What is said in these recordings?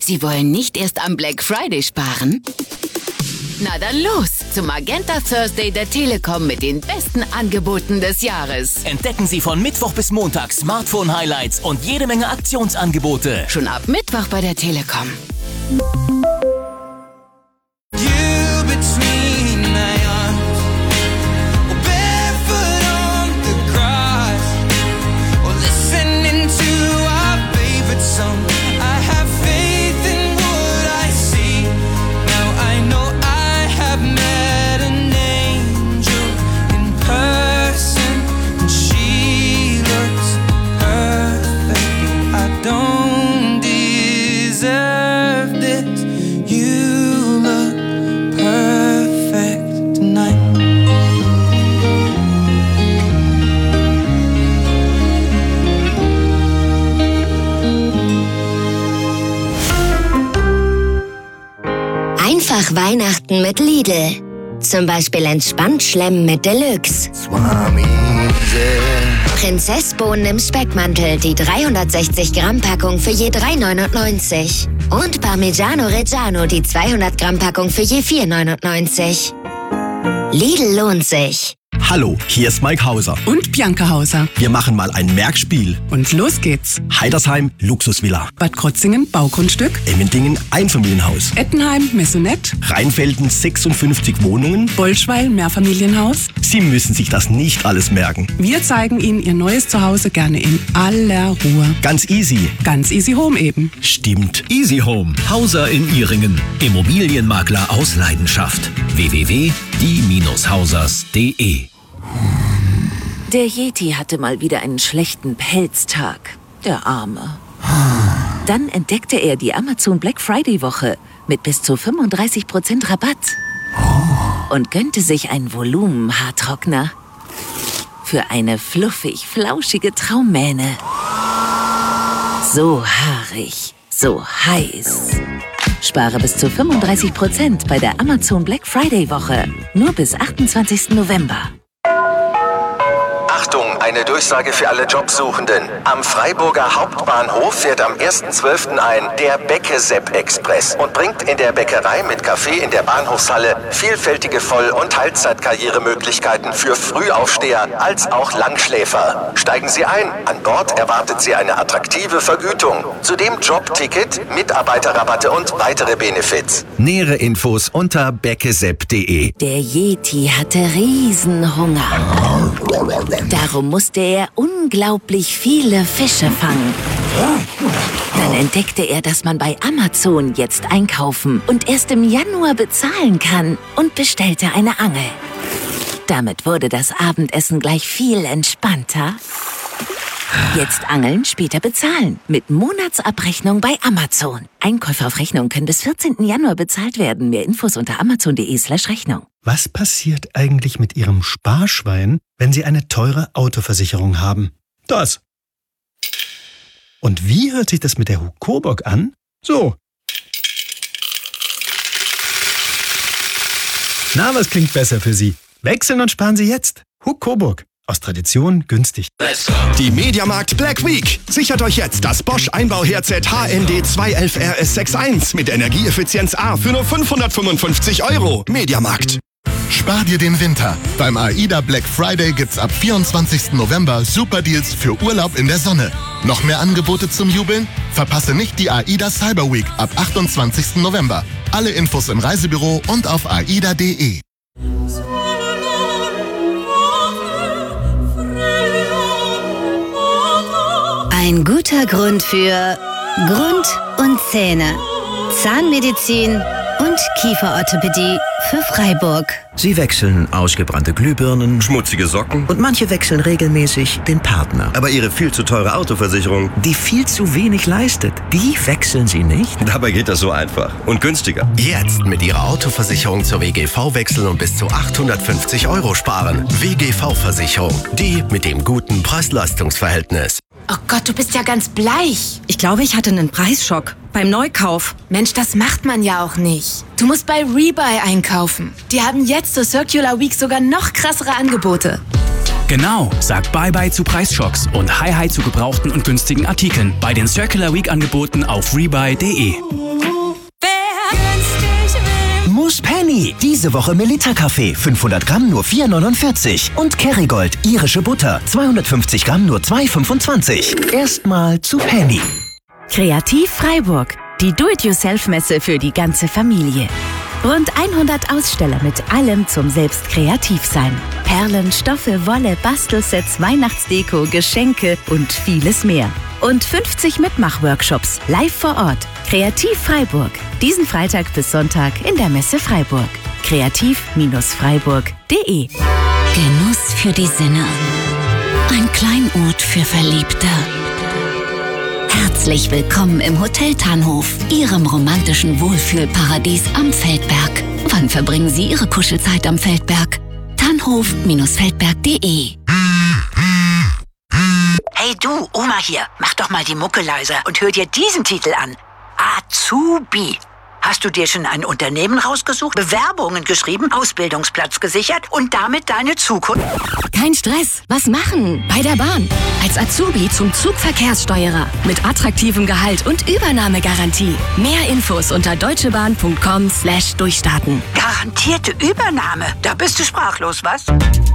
Sie wollen nicht erst am Black Friday sparen? Na dann los zum Magenta Thursday der Telekom mit den besten Angeboten des Jahres. Entdecken Sie von Mittwoch bis Montag Smartphone-Highlights und jede Menge Aktionsangebote. Schon ab Mittwoch bei der Telekom. Einfach Weihnachten mit Lidl. Zum Beispiel entspannt schlemmen mit Deluxe. Prinzessbohnen im Speckmantel, die 360 Gramm Packung für je 3,99. Und Parmigiano Reggiano, die 200 Gramm Packung für je 4,99. Lidl lohnt sich. Hallo, hier ist Mike Hauser. Und Bianca Hauser. Wir machen mal ein Merkspiel. Und los geht's. Heidersheim, Luxusvilla. Bad Krotzingen, Baugrundstück. Emmendingen, Einfamilienhaus. Ettenheim, Maisonette. Rheinfelden, 56 Wohnungen. Bolschweil, Mehrfamilienhaus. Sie müssen sich das nicht alles merken. Wir zeigen Ihnen Ihr neues Zuhause gerne in aller Ruhe. Ganz easy. Ganz easy home eben. Stimmt. Easy Home. Hauser in Ihringen. Immobilienmakler aus Leidenschaft. www.die-hausers.de. Der Yeti hatte mal wieder einen schlechten Pelztag. Der Arme. Dann entdeckte er die Amazon Black Friday Woche mit bis zu 35% Rabatt. Und gönnte sich einen Volumen-Haartrockner für eine fluffig-flauschige Traummähne. So haarig, so heiß. Spare bis zu 35% bei der Amazon Black Friday Woche. Nur bis 28. November. Achtung, eine Durchsage für alle Jobsuchenden. Am Freiburger Hauptbahnhof fährt am 1.12. ein der Becke-Sepp-Express und bringt in der Bäckerei mit Kaffee in der Bahnhofshalle vielfältige Voll- und Teilzeitkarrieremöglichkeiten für Frühaufsteher als auch Langschläfer. Steigen Sie ein. An Bord erwartet Sie eine attraktive Vergütung. Zudem Jobticket, Mitarbeiterrabatte und weitere Benefits. Nähere Infos unter beckesepp.de. Der Yeti hatte Riesenhunger. Darum musste er unglaublich viele Fische fangen. Dann entdeckte er, dass man bei Amazon jetzt einkaufen und erst im Januar bezahlen kann und bestellte eine Angel. Damit wurde das Abendessen gleich viel entspannter. Jetzt angeln, später bezahlen. Mit Monatsabrechnung bei Amazon. Einkäufe auf Rechnung können bis 14. Januar bezahlt werden. Mehr Infos unter amazon.de/Rechnung. Was passiert eigentlich mit Ihrem Sparschwein, wenn Sie eine teure Autoversicherung haben? Das. Und wie hört sich das mit der Hucobok an? So. Na, was klingt besser für Sie? Wechseln und sparen Sie jetzt. Hucobok. Aus Tradition günstig. Die Mediamarkt Black Week. Sichert euch jetzt das Bosch Einbauherd HND 211 RS61 mit Energieeffizienz A für nur 555 €. Mediamarkt. Spar dir den Winter. Beim AIDA Black Friday gibt's ab 24. November Superdeals für Urlaub in der Sonne. Noch mehr Angebote zum Jubeln? Verpasse nicht die AIDA Cyber Week ab 28. November. Alle Infos im Reisebüro und auf aida.de. Ein guter Grund für Grund und Zähne, Zahnmedizin und Kieferorthopädie für Freiburg. Sie wechseln ausgebrannte Glühbirnen, schmutzige Socken und manche wechseln regelmäßig den Partner. Aber Ihre viel zu teure Autoversicherung, die viel zu wenig leistet, die wechseln Sie nicht? Dabei geht das so einfach und günstiger. Jetzt mit Ihrer Autoversicherung zur WGV wechseln und bis zu 850 € sparen. WGV-Versicherung, die mit dem guten Preis-Leistungs-Verhältnis. Oh Gott, du bist ja ganz bleich. Ich glaube, ich hatte einen Preisschock beim Neukauf. Mensch, das macht man ja auch nicht. Du musst bei Rebuy einkaufen. Die haben jetzt zur Circular Week sogar noch krassere Angebote. Genau, sag Bye-Bye zu Preisschocks und Hi-Hi zu gebrauchten und günstigen Artikeln bei den Circular Week Angeboten auf rebuy.de. Penny. Diese Woche Melitta-Kaffee, 500 Gramm nur 4,49. Und Kerrygold, irische Butter, 250 Gramm nur 2,25. Erstmal zu Penny. Kreativ Freiburg. Die Do-it-yourself-Messe für die ganze Familie. Rund 100 Aussteller mit allem zum selbst kreativ sein. Perlen, Stoffe, Wolle, Bastelsets, Weihnachtsdeko, Geschenke und vieles mehr. Und 50 Mitmachworkshops live vor Ort. Kreativ Freiburg. Diesen Freitag bis Sonntag in der Messe Freiburg. kreativ-freiburg.de. Genuss für die Sinne. Ein Kleinod für Verliebte. Herzlich willkommen im Hotel Tannhof, Ihrem romantischen Wohlfühlparadies am Feldberg. Wann verbringen Sie Ihre Kuschelzeit am Feldberg? Tannhof-feldberg.de. Hey du, Oma hier, mach doch mal die Mucke leiser und hör dir diesen Titel an. Azubi. Hast du dir schon ein Unternehmen rausgesucht, Bewerbungen geschrieben, Ausbildungsplatz gesichert und damit deine Zukunft? Kein Stress. Was machen? Bei der Bahn. Als Azubi zum Zugverkehrssteuerer. Mit attraktivem Gehalt und Übernahmegarantie. Mehr Infos unter deutschebahn.com/durchstarten. Garantierte Übernahme? Da bist du sprachlos, was?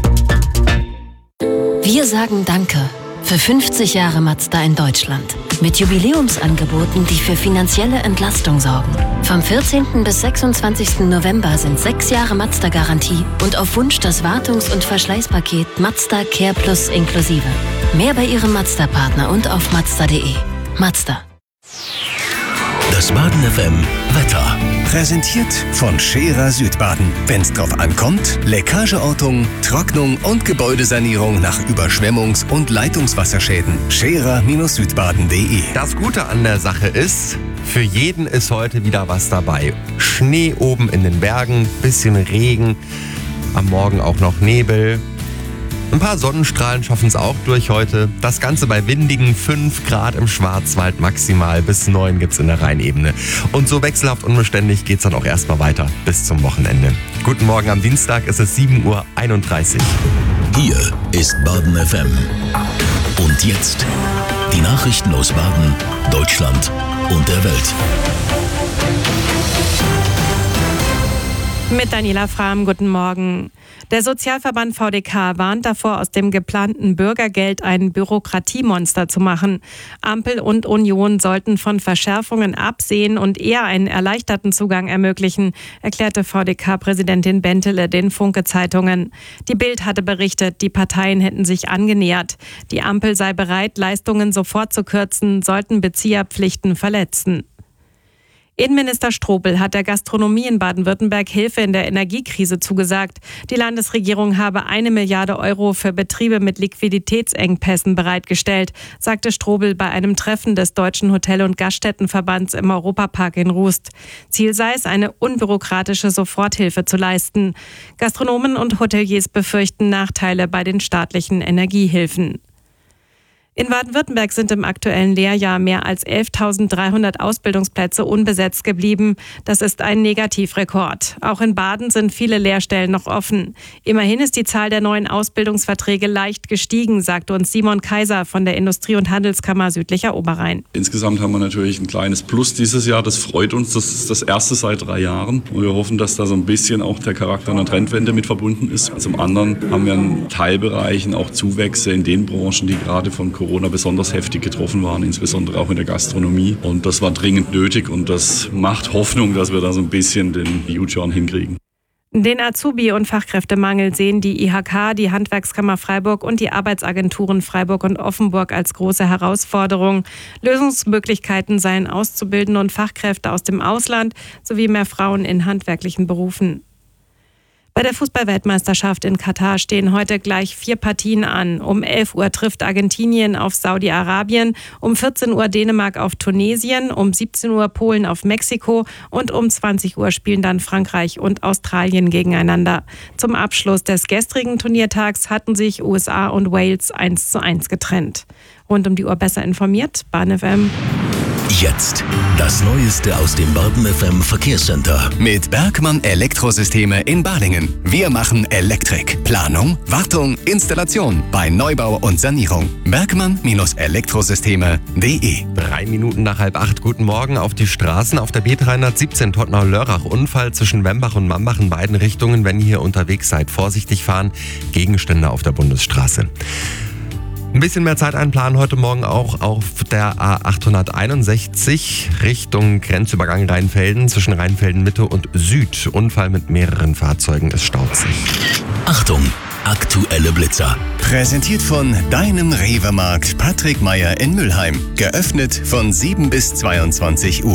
Wir sagen Danke für 50 Jahre Mazda in Deutschland. Mit Jubiläumsangeboten, die für finanzielle Entlastung sorgen. Vom 14. bis 26. November sind 6 Jahre Mazda-Garantie und auf Wunsch das Wartungs- und Verschleißpaket Mazda Care Plus inklusive. Mehr bei Ihrem Mazda-Partner und auf Mazda.de. Mazda. Das Baden FM Wetter. Präsentiert von Scherer Südbaden. Wenn's drauf ankommt, Leckageortung, Trocknung und Gebäudesanierung nach Überschwemmungs- und Leitungswasserschäden. Scherer-Südbaden.de. Das Gute an der Sache ist, für jeden ist heute wieder was dabei. Schnee oben in den Bergen, bisschen Regen, am Morgen auch noch Nebel. Ein paar Sonnenstrahlen schaffen es auch durch heute. Das Ganze bei windigen 5 Grad im Schwarzwald maximal, bis 9 gibt's in der Rheinebene. Und so wechselhaft unbeständig geht's dann auch erstmal weiter bis zum Wochenende. Guten Morgen am Dienstag, es ist 7:31 Uhr. Hier ist Baden FM. Und jetzt die Nachrichten aus Baden, Deutschland und der Welt. Mit Daniela Frahm, guten Morgen. Der Sozialverband VDK warnt davor, aus dem geplanten Bürgergeld ein Bürokratiemonster zu machen. Ampel und Union sollten von Verschärfungen absehen und eher einen erleichterten Zugang ermöglichen, erklärte VDK-Präsidentin Bentele den Funke-Zeitungen. Die Bild hatte berichtet, die Parteien hätten sich angenähert. Die Ampel sei bereit, Leistungen sofort zu kürzen, sollten Bezieherpflichten verletzen. Innenminister Strobel hat der Gastronomie in Baden-Württemberg Hilfe in der Energiekrise zugesagt. Die Landesregierung habe 1 Milliarde Euro für Betriebe mit Liquiditätsengpässen bereitgestellt, sagte Strobel bei einem Treffen des Deutschen Hotel- und Gaststättenverbands im Europapark in Rust. Ziel sei es, eine unbürokratische Soforthilfe zu leisten. Gastronomen und Hoteliers befürchten Nachteile bei den staatlichen Energiehilfen. In Baden-Württemberg sind im aktuellen Lehrjahr mehr als 11.300 Ausbildungsplätze unbesetzt geblieben. Das ist ein Negativrekord. Auch in Baden sind viele Lehrstellen noch offen. Immerhin ist die Zahl der neuen Ausbildungsverträge leicht gestiegen, sagte uns Simon Kaiser von der Industrie- und Handelskammer Südlicher Oberrhein. Insgesamt haben wir natürlich ein kleines Plus dieses Jahr. Das freut uns. Das ist das erste seit 3 Jahren. Und wir hoffen, dass da so ein bisschen auch der Charakter einer Trendwende mit verbunden ist. Zum anderen haben wir in Teilbereichen auch Zuwächse in den Branchen, die gerade von Corona besonders heftig getroffen waren, insbesondere auch in der Gastronomie. Und das war dringend nötig und das macht Hoffnung, dass wir da so ein bisschen den U-Turn hinkriegen. Den Azubi- und Fachkräftemangel sehen die IHK, die Handwerkskammer Freiburg und die Arbeitsagenturen Freiburg und Offenburg als große Herausforderung. Lösungsmöglichkeiten seien Auszubildende und Fachkräfte aus dem Ausland sowie mehr Frauen in handwerklichen Berufen. Bei der Fußball-Weltmeisterschaft in Katar stehen heute gleich 4 Partien an. Um 11 Uhr trifft Argentinien auf Saudi-Arabien, um 14 Uhr Dänemark auf Tunesien, um 17 Uhr Polen auf Mexiko und um 20 Uhr spielen dann Frankreich und Australien gegeneinander. Zum Abschluss des gestrigen Turniertags hatten sich USA und Wales 1:1 getrennt. Rund um die Uhr besser informiert, Bahn FM. Jetzt das Neueste aus dem Baden FM Verkehrscenter. Mit Bergmann Elektrosysteme in Balingen. Wir machen Elektrik. Planung, Wartung, Installation bei Neubau und Sanierung. Bergmann-Elektrosysteme.de. 3 Minuten nach 7:30. Guten Morgen auf die Straßen. Auf der B317 Tottenau-Lörrach. Unfall zwischen Wembach und Mambach in beiden Richtungen. Wenn ihr hier unterwegs seid, vorsichtig fahren. Gegenstände auf der Bundesstraße. Ein bisschen mehr Zeit einplanen heute Morgen auch auf der A861 Richtung Grenzübergang Rheinfelden zwischen Rheinfelden Mitte und Süd. Unfall mit mehreren Fahrzeugen, es staut sich. Achtung, aktuelle Blitzer. Präsentiert von deinem Rewe-Markt Patrick Meyer in Mülheim. Geöffnet von 7 bis 22 Uhr.